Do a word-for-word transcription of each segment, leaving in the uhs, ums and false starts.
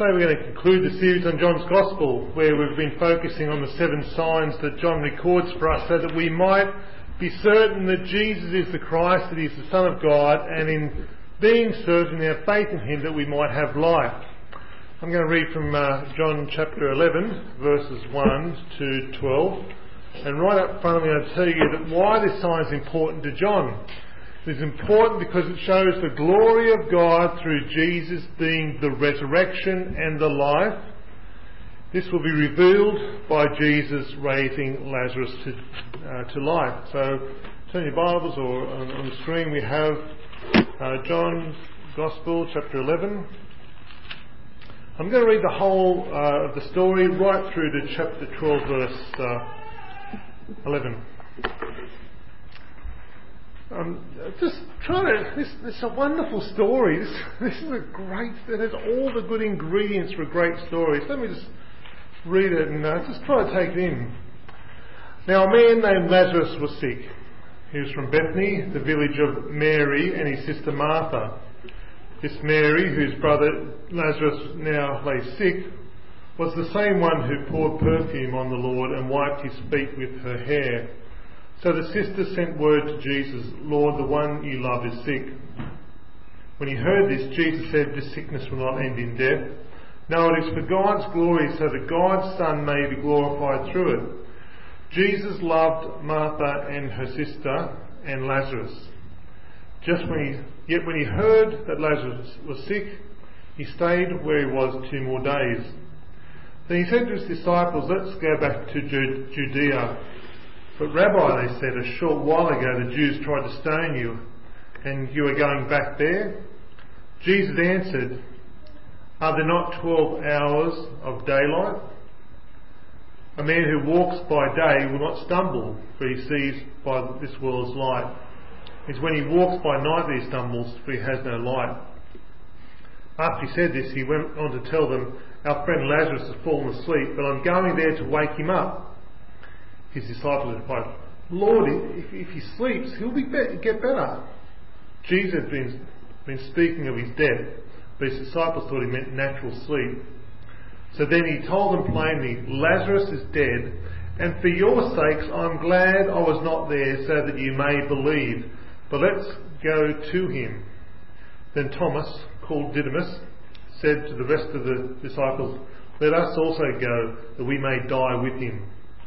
Today we're going to conclude the series on John's Gospel, where we've been focusing on the seven signs that John records for us so that we might be certain that Jesus is the Christ, that he is the Son of God, and in being certain in our faith in him that we might have life. I'm going to read from uh, John chapter eleven, verses one to twelve. And right up front I'm going to tell you that why this sign is important to John. It's important because it shows the glory of God through Jesus being the resurrection and the life. This will be revealed by Jesus raising Lazarus to, uh, to life. So turn your Bibles, or on, on the screen we have uh, John's Gospel, chapter eleven. I'm going to read the whole uh, of the story right through to chapter twelve, verse uh, eleven. Um, just try to. This, this is a wonderful story. This, this is a great. It has all the good ingredients for a great story. So let me just read it and uh, just try to take it in. Now, a man named Lazarus was sick. He was from Bethany, the village of Mary and his sister Martha. This Mary, whose brother Lazarus now lay sick, was the same one who poured perfume on the Lord and wiped his feet with her hair. So the sister sent word to Jesus, "Lord, the one you love is sick." When he heard this, Jesus said, "This sickness will not end in death. No, it is for God's glory, so that God's Son may be glorified through it." Jesus loved Martha and her sister and Lazarus. Just when he, yet when he heard that Lazarus was sick, he stayed where he was two more days. Then he said to his disciples, "Let's go back to Judea." "But Rabbi," they said, "a short while ago the Jews tried to stone you, and you are going back there?" Jesus answered, "Are there not twelve hours of daylight? A man who walks by day will not stumble, for he sees by this world's light. It's when he walks by night that he stumbles, for he has no light." After he said this, he went on to tell them, "Our friend Lazarus has fallen asleep, but I'm going there to wake him up." His disciples replied, "Lord, if, if he sleeps, he'll be be- get better." Jesus had been, been speaking of his death, but his disciples thought he meant natural sleep. So then he told them plainly, "Lazarus is dead, and for your sakes I'm glad I was not there, so that you may believe. But let's go to him." Then Thomas, called Didymus, said to the rest of the disciples, "Let us also go, that we may die with him."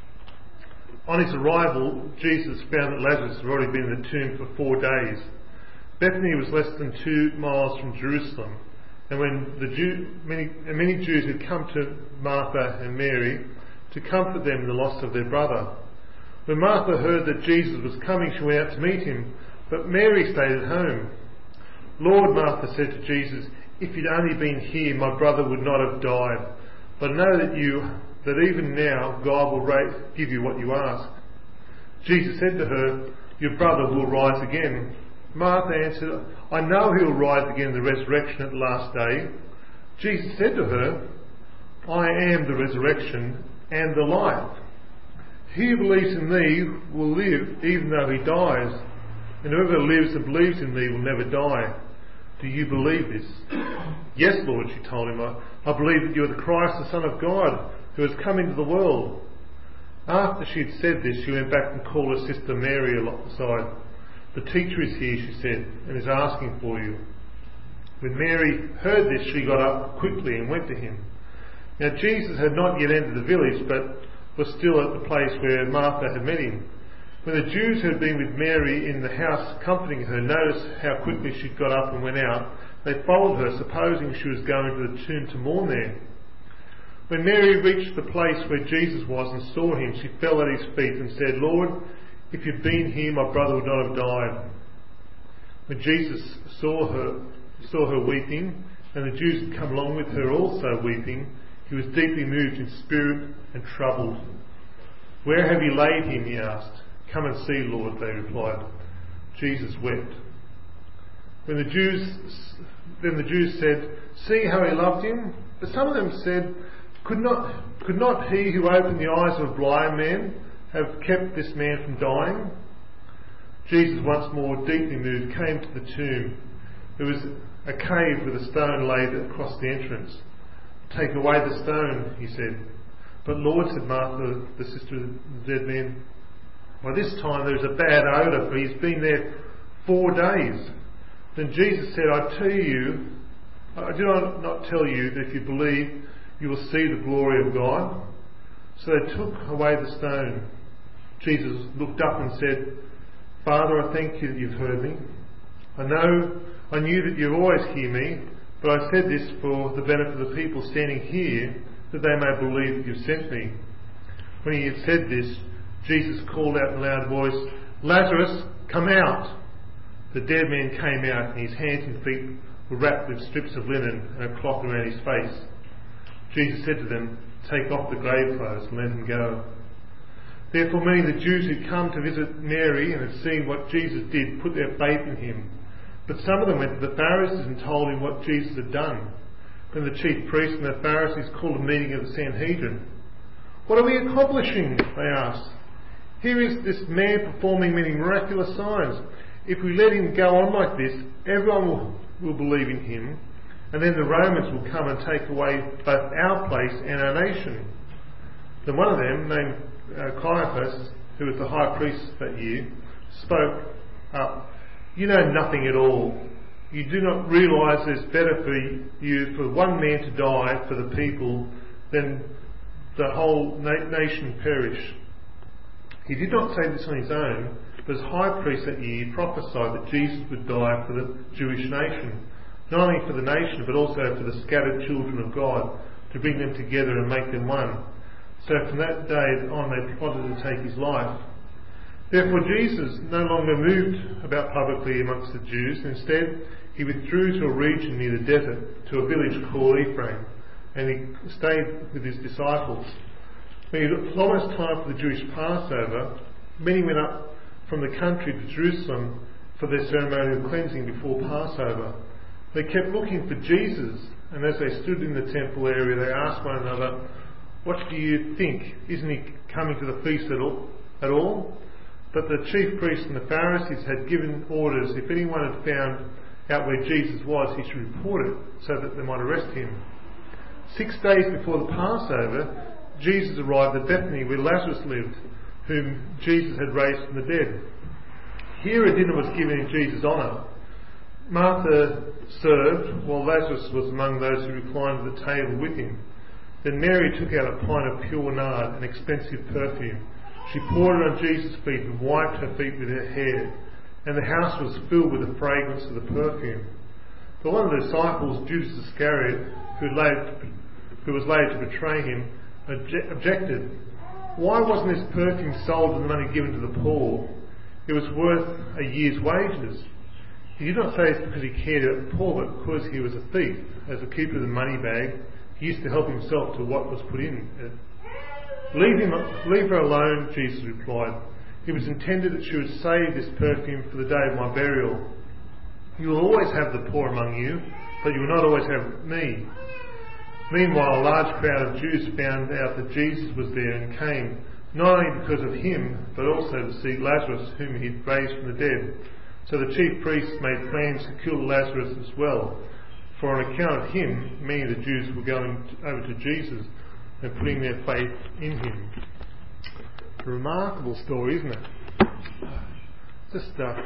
On his arrival, Jesus found that Lazarus had already been in the tomb for four days. Bethany was less than two miles from Jerusalem, and when the Jew, many, and many Jews had come to Martha and Mary to comfort them in the loss of their brother. When Martha heard that Jesus was coming, she went out to meet him, but Mary stayed at home. "Lord," Martha said to Jesus, "if you'd only been here, my brother would not have died. But I know that you that even now God will raise, give you what you ask." Jesus said to her, "Your brother will rise again." Martha answered, "I know he will rise again in the resurrection at the last day." Jesus said to her, "I am the resurrection and the life. He who believes in me will live even though he dies, and whoever lives and believes in me will never die. Do you believe this?" "Yes, Lord," she told him, I, I believe that you are the Christ, the Son of God, who has come into the world." After she had said this, she went back and called her sister Mary alongside. "The teacher is here," she said, "and is asking for you." When Mary heard this, she got up quickly and went to him. Now Jesus had not yet entered the village, but was still at the place where Martha had met him. When the Jews who had been with Mary in the house comforting her noticed how quickly she got up and went out, they followed her, supposing she was going to the tomb to mourn there. When Mary reached the place where Jesus was and saw him, she fell at his feet and said, "Lord, if you'd been here, my brother would not have died." When Jesus saw her, saw her weeping, and the Jews had come along with her also weeping, he was deeply moved in spirit and troubled. "Where have you laid him?" he asked. "Come and see, Lord," they replied. Jesus wept. When the Jews, then the Jews said, "See how he loved him?" But some of them said, Could not, could not he who opened the eyes of a blind man have kept this man from dying?" Jesus, once more deeply moved, came to the tomb. There was a cave with a stone laid across the entrance. take away the stone, he said. But Lord, said Martha, the sister of the dead man, by this time there is a bad odour, for he's been there four days. Then Jesus said, I tell you, I do not, not tell you that if you believe, you will see the glory of God. So they took away the stone. Jesus looked up and said, Father, I thank you that you've heard me. I know, I knew that you always hear me, but I said this for the benefit of the people standing here, that they may believe that you've sent me. When he had said this, Jesus called out in a loud voice, Lazarus, come out! The dead man came out, and his hands and feet were wrapped with strips of linen and a cloth around his face. Jesus said to them, take off the grave clothes and let him go. Therefore many of the Jews who come to visit Mary and had seen what Jesus did put their faith in him. But some of them went to the Pharisees and told him what Jesus had done. Then the chief priests and the Pharisees called a meeting of the Sanhedrin. What are we accomplishing? They asked. Here is this man performing many miraculous signs. If we let him go on like this, everyone will, will believe in him, and then the Romans will come and take away both our place and our nation. Then one of them, named uh, Caiaphas, who was the high priest that year, spoke up. You know nothing at all. You do not realise it's better for you for one man to die for the people than the whole na- nation perish. He did not say this on his own, but as high priest that year he prophesied that Jesus would die for the Jewish nation, not only for the nation but also for the scattered children of God, to bring them together and make them one. So from that day on they plotted to take his life. Therefore Jesus no longer moved about publicly amongst the Jews. Instead he withdrew to a region near the desert, to a village called Ephraim, and he stayed with his disciples. When it was almost time for the Jewish Passover, many went up from the country to Jerusalem for their ceremonial cleansing before Passover. They kept looking for Jesus, and as they stood in the temple area they asked one another, what do you think? Isn't he coming to the feast at all? At all? But the chief priests and the Pharisees had given orders, if anyone had found out where Jesus was, he should report it, so that they might arrest him. Six days before the Passover, Jesus arrived at Bethany, where Lazarus lived, whom Jesus had raised from the dead. Here a dinner was given in Jesus' honour. Martha served, while Lazarus was among those who reclined at the table with him. Then Mary took out a pint of pure nard, an expensive perfume. She poured it on Jesus' feet and wiped her feet with her hair, and the house was filled with the fragrance of the perfume. But one of the disciples, Judas Iscariot, who, laid, who was later to betray him, objected. Why wasn't this perfume sold and the money given to the poor? It was worth a year's wages. He did not say this because he cared about the poor, but because he was a thief. As a keeper of the money bag, he used to help himself to what was put in it. Leave him, leave her alone, Jesus replied. It was intended that she would save this perfume for the day of my burial. You will always have the poor among you, but you will not always have me. Meanwhile, a large crowd of Jews found out that Jesus was there and came, not only because of him, but also to see Lazarus, whom he had raised from the dead. So the chief priests made plans to kill Lazarus as well, for on account of him, many of the Jews were going over to Jesus and putting their faith in him. A remarkable story, isn't it? Just uh,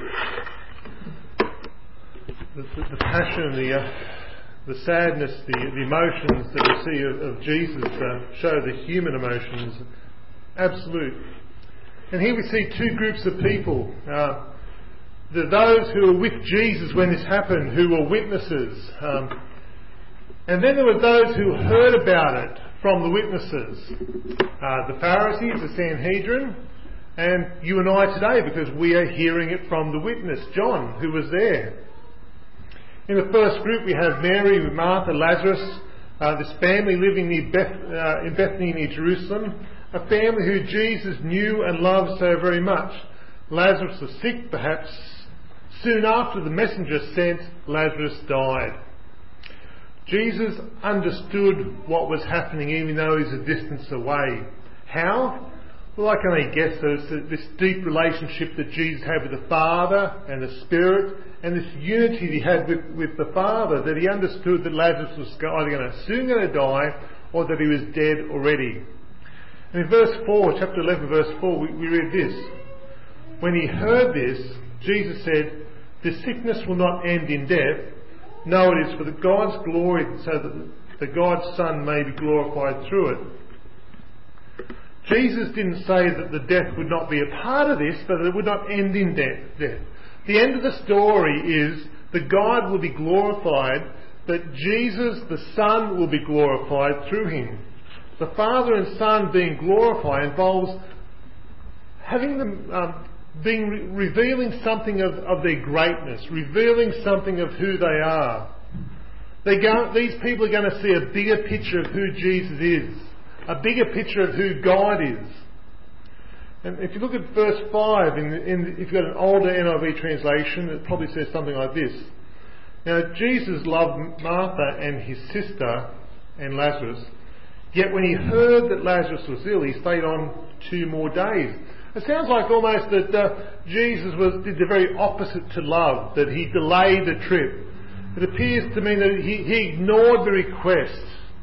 the, the, the passion, the uh, the sadness, the, the emotions that we see of, of Jesus uh, show the human emotions, absolute. And here we see two groups of people. Uh, the, those who were with Jesus when this happened, who were witnesses. Um, and then there were those who heard about it from the witnesses. Uh, the Pharisees, the Sanhedrin, and you and I today, because we are hearing it from the witness, John, who was there. In the first group we have Mary with Martha, Lazarus, uh, this family living near Beth, uh, in Bethany near Jerusalem, a family who Jesus knew and loved so very much. Lazarus was sick, perhaps. Soon after the messenger sent, Lazarus died. Jesus understood what was happening even though he was a distance away. How? Well, I can only guess that it's this deep relationship that Jesus had with the Father and the Spirit, and this unity that he had with, with the Father, that he understood that Lazarus was either going to soon going to die or that he was dead already. And in verse four, chapter eleven, verse four, we, we read this. When he heard this, Jesus said, "This sickness will not end in death. No, it is for the God's glory, so that the God's Son may be glorified through it." Jesus didn't say that the death would not be a part of this, but that it would not end in death. death. The end of the story is that God will be glorified, that Jesus, the Son, will be glorified through him. The Father and Son being glorified involves having them um, being re- revealing something of, of their greatness, revealing something of who they are. They go, these people are going to see a bigger picture of who Jesus is, a bigger picture of who God is. And if you look at verse five, in, in, if you've got an older N I V translation, it probably says something like this. Now, Jesus loved Martha and his sister and Lazarus, yet when he heard that Lazarus was ill, he stayed on two more days. It sounds like almost that uh, Jesus was, did the very opposite to love, that he delayed the trip. It appears to me that he, he ignored the request.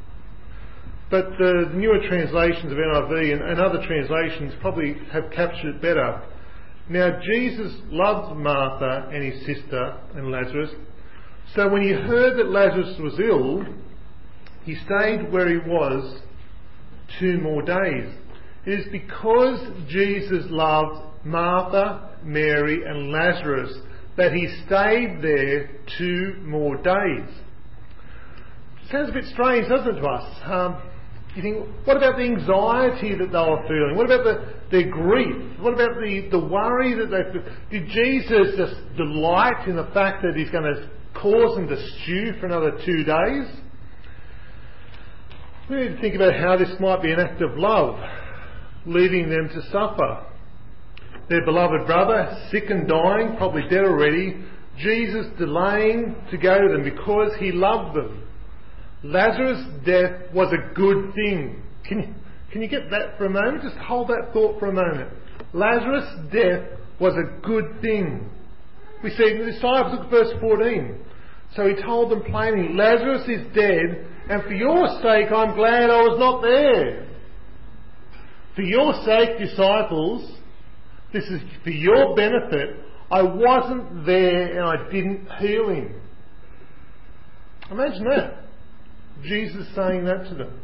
But uh, the newer translations of N I V and, and other translations probably have captured it better. Now, Jesus loved Martha and his sister and Lazarus. So when he heard that Lazarus was ill, he stayed where he was two more days. It is because Jesus loved Martha, Mary and Lazarus that he stayed there two more days. Sounds a bit strange, doesn't it, to us? Um, you think, what about the anxiety that they were feeling? What about the, their grief? What about the, the worry that they... Did Jesus just delight in the fact that he's going to cause them to stew for another two days? We need to think about how this might be an act of love, leaving them to suffer. Their beloved brother, sick and dying, probably dead already, Jesus delaying to go to them because he loved them. Lazarus' death was a good thing. Can you, can you get that for a moment? Just hold that thought for a moment. Lazarus' death was a good thing. We see in the disciples, look at verse fourteen. So he told them plainly, "Lazarus is dead, and for your sake I'm glad I was not there." For your sake, disciples, this is for your benefit, I wasn't there and I didn't heal him. Imagine that. Jesus saying that to them.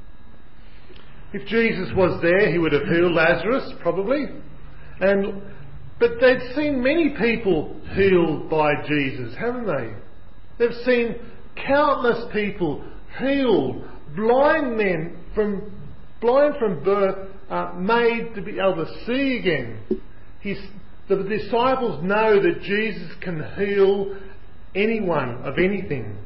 If Jesus was there, he would have healed Lazarus, probably. And but they'd seen many people healed by Jesus, haven't they? They've seen countless people healed, blind men from blind from birth, uh, made to be able to see again. He's, the disciples know that Jesus can heal anyone of anything.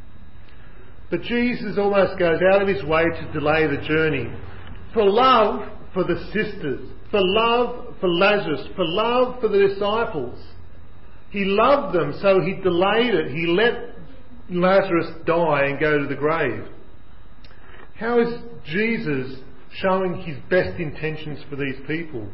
But Jesus almost goes out of his way to delay the journey. For love for the sisters, for love for Lazarus, for love for the disciples. He loved them, so he delayed it. He let Lazarus die and go to the grave. How is Jesus showing his best intentions for these people?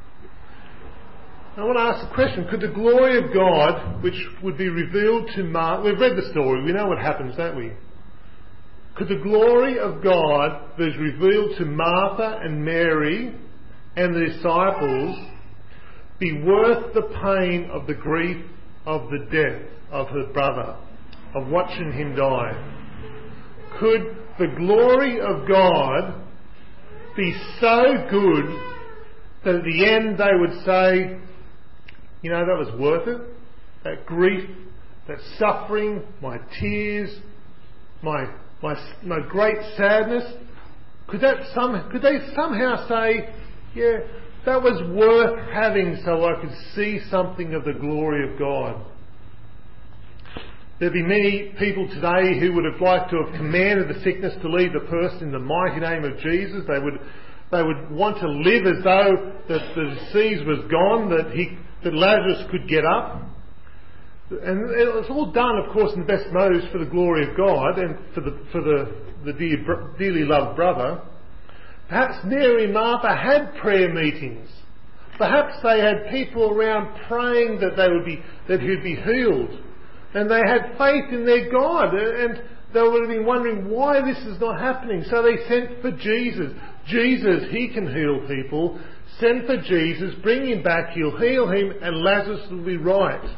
I want to ask the question, could the glory of God, which would be revealed to Martha... We've read the story, we know what happens, don't we? Could the glory of God that is revealed to Martha and Mary and the disciples be worth the pain of the grief of the death of her brother, of watching him die? Could the glory of God be so good that at the end they would say, you know, that was worth it? That grief, that suffering, my tears, my my my great sadness. Could that some could they somehow say, yeah, that was worth having so I could see something of the glory of God? There'd be many people today who would have liked to have commanded the sickness to leave the person in the mighty name of Jesus. They would they would want to live as though that the disease was gone, that he that Lazarus could get up. And it was all done, of course, in the best motives for the glory of God and for the for the, the dear, dearly loved brother. Perhaps Mary and Martha had prayer meetings. Perhaps they had people around praying that they would be, that he'd be healed. And they had faith in their God. And they would have been wondering why this is not happening. So they sent for Jesus. Jesus, he can heal people. Send for Jesus, bring him back, he'll heal him, and Lazarus will be right.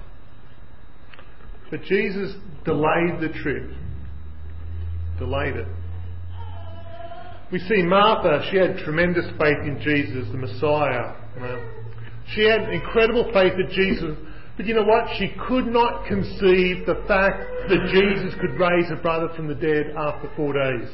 But Jesus delayed the trip. Delayed it. We see Martha, she had tremendous faith in Jesus, the Messiah. She had incredible faith in Jesus, but you know what? She could not conceive the fact that Jesus could raise her brother from the dead after four days.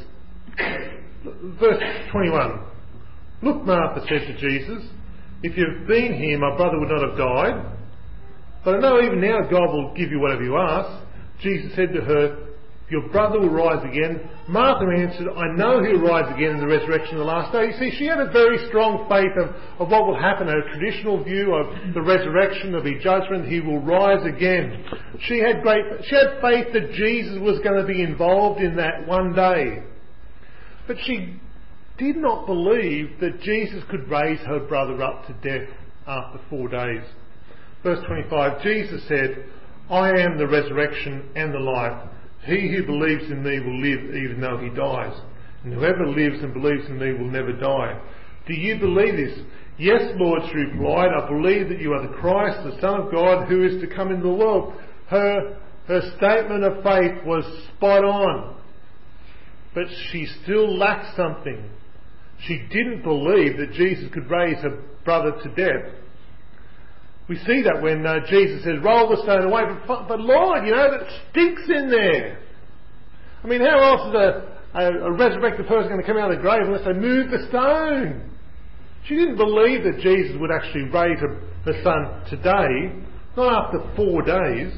Verse twenty-one. Look, Martha said to Jesus, if you'd been here, my brother would not have died. But I know even now God will give you whatever you ask. Jesus said to her, your brother will rise again. Martha answered, I know he'll rise again in the resurrection of the last day. You see, she had a very strong faith of, of what will happen, a traditional view of the resurrection, of his judgment. He will rise again. She had great, she had faith that Jesus was going to be involved in that one day. But she did not believe that Jesus could raise her brother up to death after four days. Verse twenty-five, Jesus said, I am the resurrection and the life. He who believes in me will live even though he dies. And whoever lives and believes in me will never die. Do you believe this? Yes, Lord, she replied. I believe that you are the Christ, the Son of God, who is to come into the world. Her, her statement of faith was spot on. But she still lacked something. She didn't believe that Jesus could raise her brother to death. We see that when uh, Jesus says, roll the stone away. But, but Lord, you know, that stinks in there. I mean, how else is a, a, a resurrected person going to come out of the grave unless they move the stone? She didn't believe that Jesus would actually raise her, her son today, not after four days.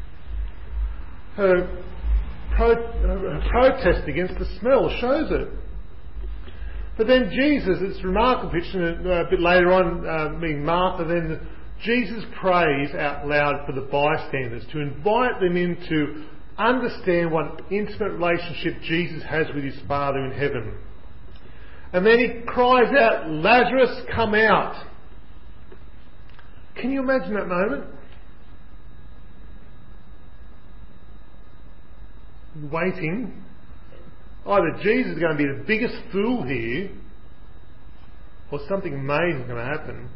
Her, pro, her protest against the smell shows it. But then Jesus, it's remarkable, a bit later on, uh, meaning Martha, then Jesus prays out loud for the bystanders to invite them in to understand what intimate relationship Jesus has with his Father in heaven. And then he cries out, Lazarus, come out. Can you imagine that moment? Waiting. Either Jesus is going to be the biggest fool here, or something amazing is going to happen.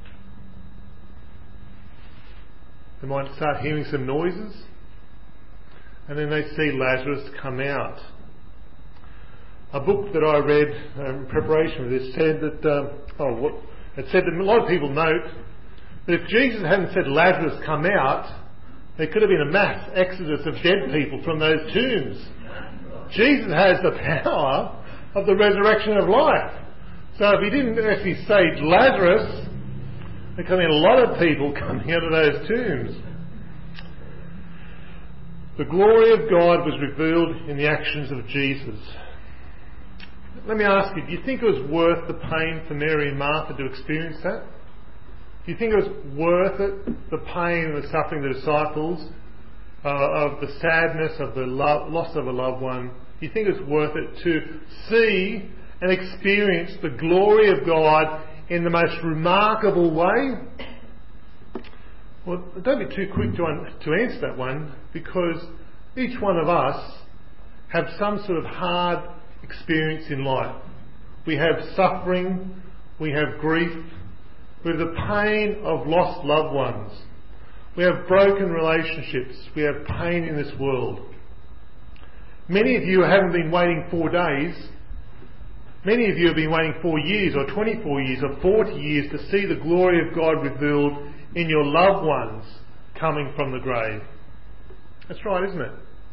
They might start hearing some noises, and then they see Lazarus come out. A book that I read um, in preparation for this said that, um, oh, what, it said that a lot of people note that if Jesus hadn't said Lazarus come out, there could have been a mass exodus of dead people from those tombs. Jesus has the power of the resurrection of life. So if he didn't actually say Lazarus, there could have been a lot of people coming out of those tombs. The glory of God was revealed in the actions of Jesus. Let me ask you, do you think it was worth the pain for Mary and Martha to experience that? Do you think it was worth it, the pain and the suffering of the disciples, uh, of the sadness of the lo- loss of a loved one? Do you think it's worth it to see and experience the glory of God in the most remarkable way? Well, don't be too quick to, un- to answer that one, because each one of us have some sort of hard experience in life. We have suffering, we have grief, we have the pain of lost loved ones, we have broken relationships, we have pain in this world. Many of you haven't been waiting four days. Many of you have been waiting four years or twenty-four years or forty years to see the glory of God revealed in your loved ones coming from the grave. That's right, isn't it?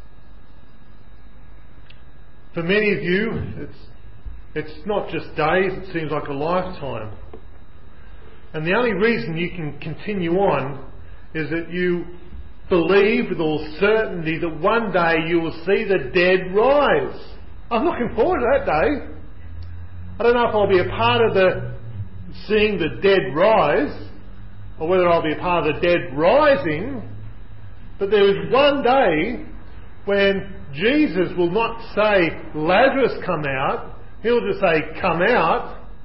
For many of you, it's, it's not just days, it seems like a lifetime. And the only reason you can continue on is that you believe with all certainty that one day you will see the dead rise. I'm looking forward to that day. I don't know if I'll be a part of the seeing the dead rise, or whether I'll be a part of the dead rising, but there is one day when Jesus will not say, Lazarus come out, he'll just say, come out,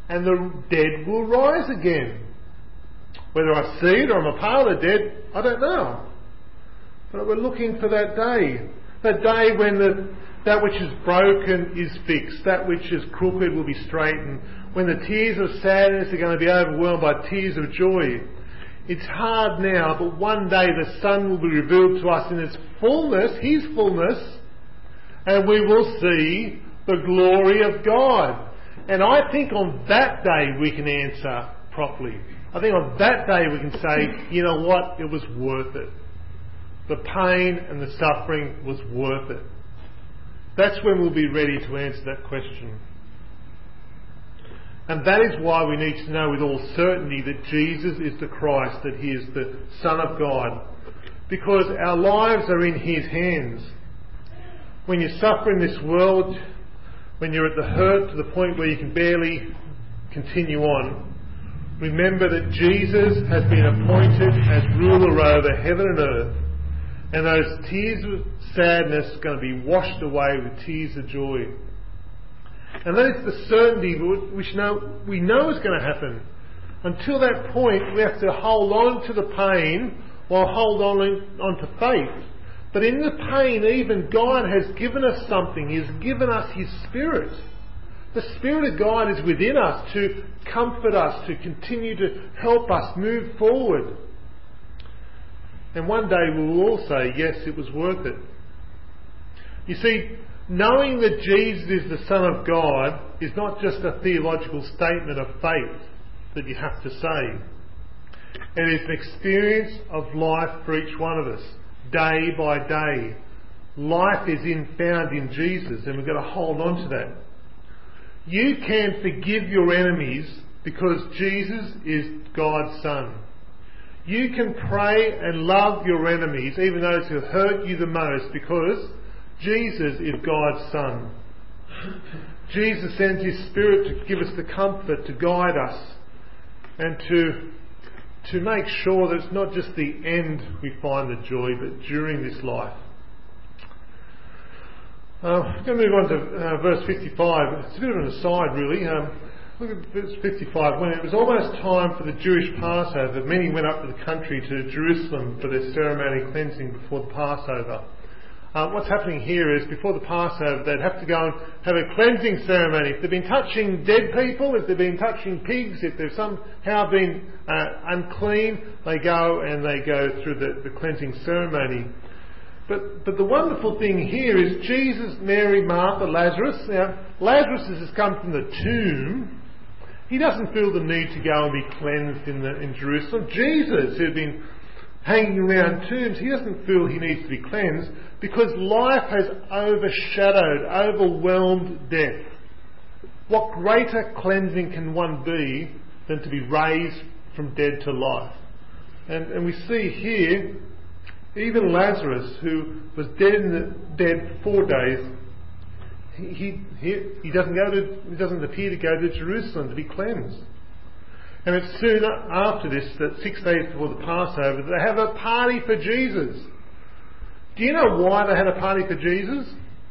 and the dead will rise again. Whether I see it or I'm a part of the dead, I don't know. But we're looking for that day. That day when the, that which is broken is fixed. That which is crooked will be straightened. When the tears of sadness are going to be overwhelmed by tears of joy. It's hard now, but one day the Son will be revealed to us in its fullness, His fullness, and we will see the glory of God. And I think on that day we can answer properly. I think on that day we can say, you know what, it was worth it. The pain and the suffering was worth it. That's when we'll be ready to answer that question. And that is why we need to know with all certainty that Jesus is the Christ, that He is the Son of God. Because our lives are in His hands. When you suffer in this world, when you're at the hurt to the point where you can barely continue on, remember that Jesus has been appointed as ruler over heaven and earth. And those tears of sadness are going to be washed away with tears of joy. And that is the certainty which know, we know is going to happen. Until that point, we have to hold on to the pain while hold on, on to faith. But in the pain, even God has given us something. He has given us His Spirit. The Spirit of God is within us to comfort us, to continue to help us move forward. And one day we will all say, yes, it was worth it. You see, knowing that Jesus is the Son of God is not just a theological statement of faith that you have to say. It is an experience of life for each one of us, day by day. Life is in, found in Jesus, and we've got to hold on to that. You can forgive your enemies because Jesus is God's Son. You can pray and love your enemies, even those who hurt you the most, because Jesus is God's Son. Jesus sends His Spirit to give us the comfort, to guide us, and to, to make sure that it's not just the end we find the joy, but during this life. Uh, I'm going to move on to uh, verse fifty-five. It's a bit of an aside, really. Um, look at verse fifty-five. When it was almost time for the Jewish Passover, many went up to the country to Jerusalem for their ceremonial cleansing before the Passover. Uh, what's happening here is before the Passover, they'd have to go and have a cleansing ceremony. If they've been touching dead people, if they've been touching pigs, if they've somehow been uh, unclean, they go and they go through the, the cleansing ceremony. But but the wonderful thing here is Jesus, Mary, Martha, Lazarus. Now, Lazarus has just come from the tomb. He doesn't feel the need to go and be cleansed in, the, in Jerusalem. Jesus, who had been hanging around tombs, he doesn't feel he needs to be cleansed because life has overshadowed, overwhelmed death. What greater cleansing can one be than to be raised from dead to life? And, and we see here, even Lazarus, who was dead in the, dead four days, he, he, he doesn't go to, he doesn't appear to go to Jerusalem to be cleansed. And it's soon after this, that six days before the Passover, they have a party for Jesus. Do you know why they had a party for Jesus?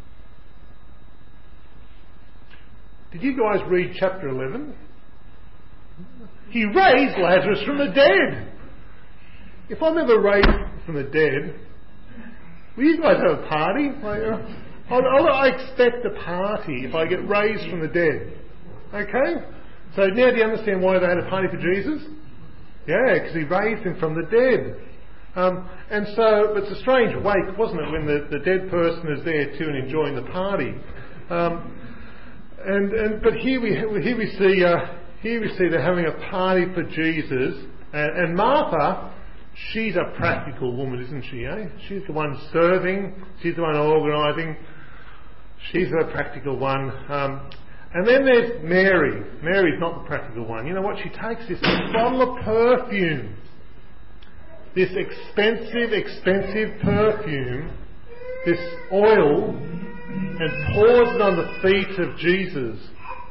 Did you guys read chapter eleven? He raised Lazarus from the dead. If I'm ever raised from the dead, will you guys have a party? Like, uh, I'll, I'll, I expect a party if I get raised from the dead. Okay? So now do you understand why they had a party for Jesus? Yeah, because He raised Him from the dead. Um, and so, it's a strange wake, wasn't it, when the, the dead person is there too and enjoying the party. Um, and, and but here we here we see uh, here we see they're having a party for Jesus, and, and Martha, she's a practical woman, isn't she? Eh? She's the one serving. She's the one organising. She's the practical one. Um, and then there's Mary. Mary's not the practical one. You know what? She takes this bottle of perfume, this expensive, expensive perfume, this oil, and pours it on the feet of Jesus.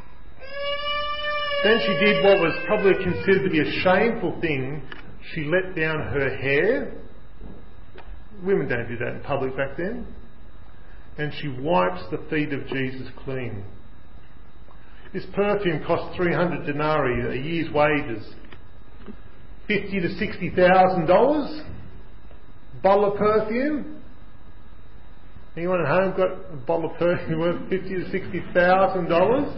Then she did what was probably considered to be a shameful thing. She let down her hair. Women don't do that in public back then. And she wipes the feet of Jesus clean. This perfume cost three hundred denarii, a year's wages. Fifty to sixty thousand dollars. Bottle of perfume. Anyone at home got a bottle of perfume worth fifty to sixty thousand dollars?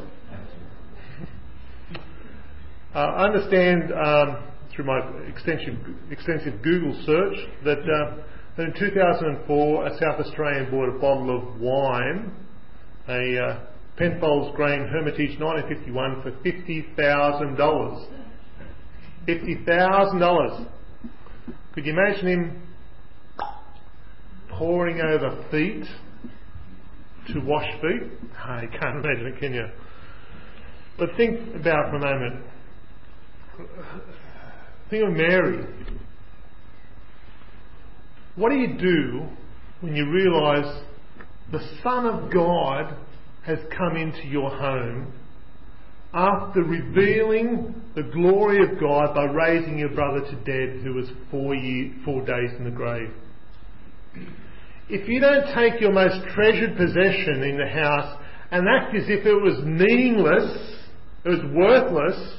Uh, I understand um, through my extensive, extensive Google search that, uh, that in two thousand four a South Australian bought a bottle of wine, a uh, Penfolds Grain Hermitage nineteen fifty-one, for fifty thousand dollars. fifty thousand dollars. Could you imagine him pouring over feet to wash feet? Oh, you can't imagine it, can you? But think about it for a moment. Think of Mary. What do you do when you realise the Son of God has come into your home after revealing the glory of God by raising your brother to dead who was four, year, four days in the grave? If you don't take your most treasured possession in the house and act as if it was meaningless, it was worthless,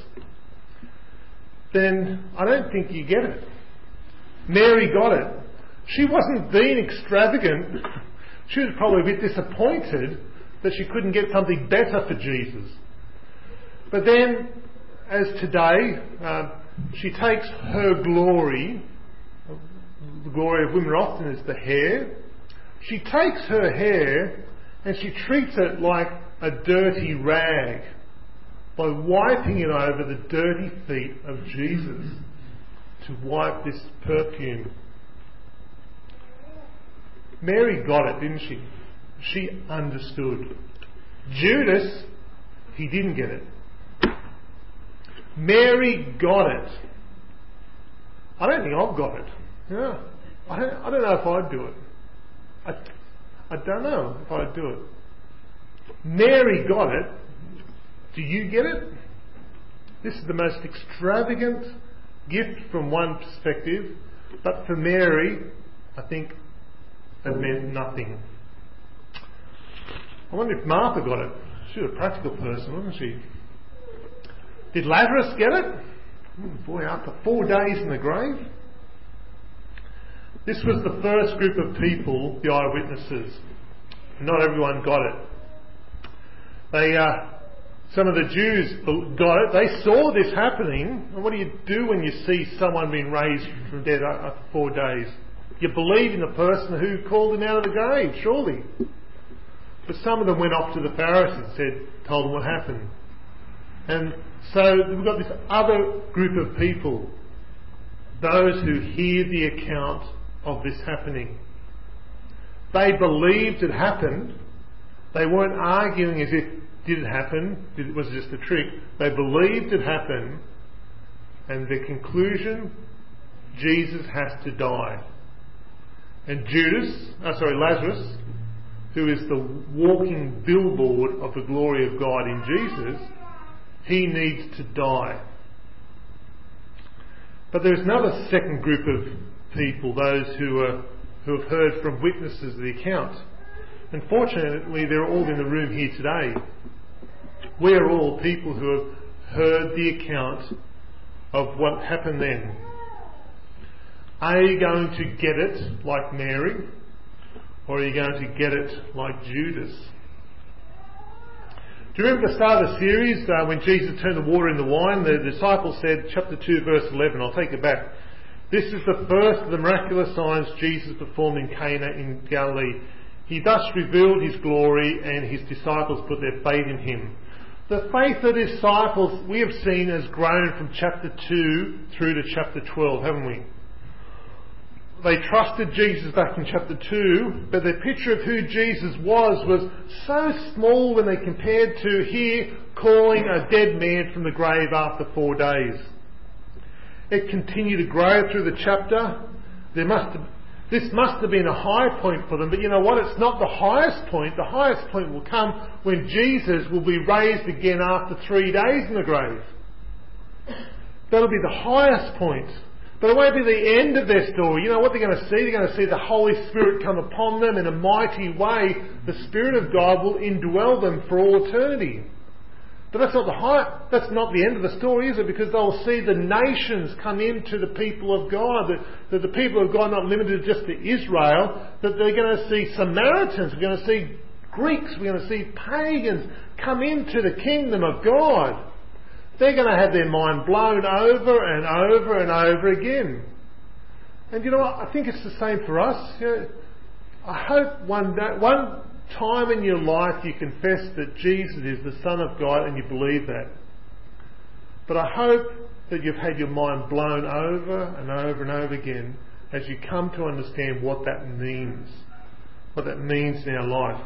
then I don't think you get it. Mary got it. She wasn't being extravagant. She was probably a bit disappointed that she couldn't get something better for Jesus. But then, as today, uh, she takes her glory, the glory of women often is the hair, she takes her hair and she treats it like a dirty rag by wiping it over the dirty feet of Jesus to wipe this perfume. Mary got it, didn't she? She understood. Judas, he didn't get it. Mary got it. I don't think I've got it. Yeah. I don't, I don't know if I'd do it. I, I don't know if I'd do it. Mary got it. Do you get it? This is the most extravagant gift from one perspective, but for Mary, I think it meant nothing. I wonder if Martha got it. She was a practical person, wasn't she? Did Lazarus get it? Oh boy, after four days in the grave. This was the first group of people, the eyewitnesses. Not everyone got it. They, uh, some of the Jews got it. They saw this happening. And what do you do when you see someone being raised from dead after four days? You believe in the person who called him out of the grave, surely. But some of them went off to the Pharisees and said, told them what happened. And so we've got this other group of people, those who hear the account of this happening. They believed it happened. They weren't arguing as if, did it happen? Did it, was it just a trick? They believed it happened, and the conclusion, Jesus has to die. And Judas, oh sorry, Lazarus, who is the walking billboard of the glory of God in Jesus, he needs to die. But there's another second group of people, those who are, who have heard from witnesses of the account. Unfortunately, they're all in the room here today. We are all people who have heard the account of what happened then. Are you going to get it like Mary, or are you going to get it like Judas? Do you remember the start of the series uh, when Jesus turned the water into wine? The disciples said, chapter two, verse eleven, I'll take it back. This is the first of the miraculous signs Jesus performed in Cana in Galilee. He thus revealed his glory, and his disciples put their faith in him. The faith of the disciples we have seen has grown from chapter two through to chapter twelve, haven't we? They trusted Jesus back in chapter two, but their picture of who Jesus was was so small when they compared to here calling a dead man from the grave after four days. It continued to grow through the chapter. There must have, this must have been a high point for them, but you know what? It's not the highest point. The highest point will come when Jesus will be raised again after three days in the grave. That'll be the highest point. But it won't be the end of their story. You know what they're going to see? They're going to see the Holy Spirit come upon them in a mighty way. The Spirit of God will indwell them for all eternity. But that's not the high, that's not the end of the story, is it? Because they'll see the nations come into the people of God, that, that the people of God are not limited just to Israel, that they're going to see Samaritans, we're going to see Greeks, we're going to see pagans come into the kingdom of God. They're going to have their mind blown over and over and over again. And you know what? I think it's the same for us. You know, I hope one day, one time in your life you confess that Jesus is the Son of God and you believe that. But I hope that you've had your mind blown over and over and over again as you come to understand what that means, what that means in our life.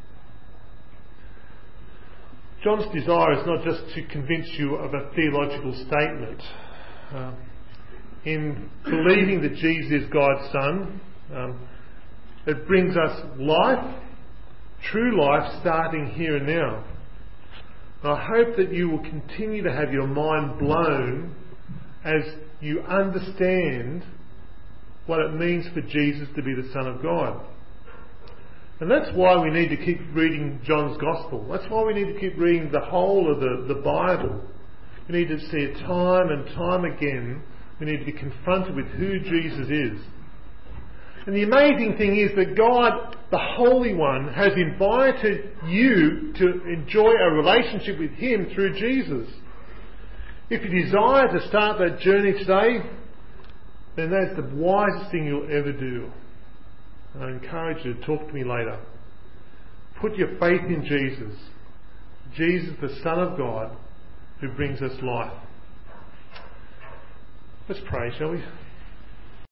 John's desire is not just to convince you of a theological statement. Uh, in believing that Jesus is God's Son, um, it brings us life, true life, starting here and now. And I hope that you will continue to have your mind blown as you understand what it means for Jesus to be the Son of God. And that's why we need to keep reading John's Gospel. That's why we need to keep reading the whole of the, the Bible. We need to see it time and time again. We need to be confronted with who Jesus is. And the amazing thing is that God, the Holy One, has invited you to enjoy a relationship with Him through Jesus. If you desire to start that journey today, then that's the wisest thing you'll ever do. And I encourage you to talk to me later. Put your faith in Jesus. Jesus, the Son of God, who brings us life. Let's pray, shall we?